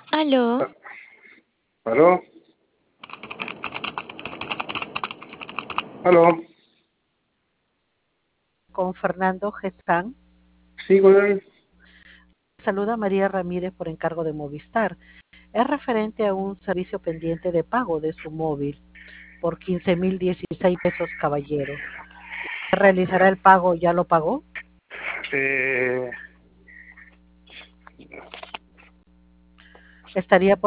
¿Aló? ¿Aló? ¿Aló? Con Fernando Getán. Sí, con él. Saluda María Ramírez por encargo de Movistar. Es referente a un servicio pendiente de pago de su móvil por 15.016 pesos, caballero. ¿Realizará el pago? ¿Ya lo pagó? Eh, Estaría